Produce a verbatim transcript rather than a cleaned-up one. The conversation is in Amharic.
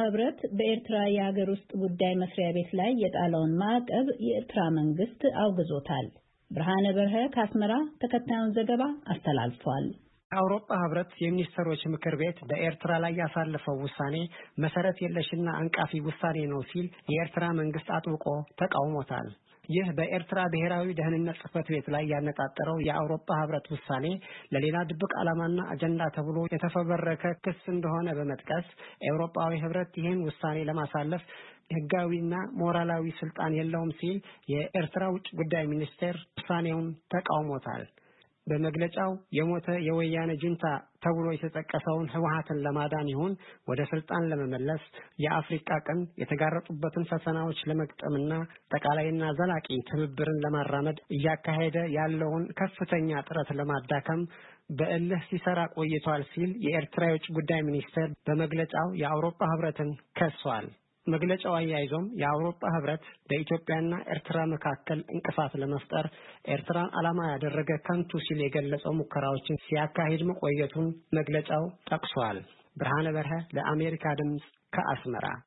ህብረት በኤርትራ የሀገር ውስጥ ጉዳይ መስሪያ ቤት ላይ የጣለውን ማዕቀብ የኤርትራ መንግስት አውግዞታል። ብርሃነ በርሀ ከአስመራ ተከታዩን ዘገባ አስተላልፏል። የአውሮፓ ህብረት የሚኒስትሮች ምክር ቤት በኤርትራ ላይ ያሳለፈው ውሳኔ መሰረት የለሽና አንቃፊ ውሳኔ ነው ሲል የኤርትራ መንግስት አጥብቆ ተቃውሞታል። ይህ በኤርትራ ብሔራዊ ደህንነት ጽሕፈት ቤት ላይ ያነጣጠረው የአውሮፓ ህብረት ውሳኔ ለሌላ ድብቅ ዓላማና አጀንዳ ተብሎ የተፈበረከ ክስ እንደሆነ በመጥቀስ የአውሮፓዊ ህብረት ይህን ውሳኔ ለማሳለፍ ህጋዊና ሞራላዊ ስልጣን የለውም ሲል የኤርትራ ውጭ ጉዳይ ሚኒስቴር ውሳኔውን ተቃውሞታል። በመግለጫው የሞተ የወያኔ ጁንታ ተብሎ የተጠቀሰውን ህወሓትን ለማዳን ይሁን ወደ ስልጣን ለመመለስ የአፍሪካ ቀንድ የተጋረጡበትን ፈተናዎች ለመግጠምና ጠቃላይና ዘላቂ ትብብርን ለማራመድ እያካሄደ ያለውን ከፍተኛ ጥረት ለማዳከም በእልህ ሲሰራ ቆይቷል ሲል የኤርትራ የውጭ ጉዳይ ሚኒስቴር በመግለጫው የአውሮፓ ህብረትን ከሷል። መግለጫው አያይዞም የአውሮፓ ህብረት በኢትዮጵያና ኤርትራ መካከል እንቅፋት ለመፍጠር ኤርትራን ዓላማ ያደረገ ከንቱ ሲል የገለጸው ሙከራዎችን ሲያካሂድ መቆየቱን መግለጫው ጠቅሷል። ብርሃነ በርሀ ለአሜሪካ ድምጽ ከአስመራ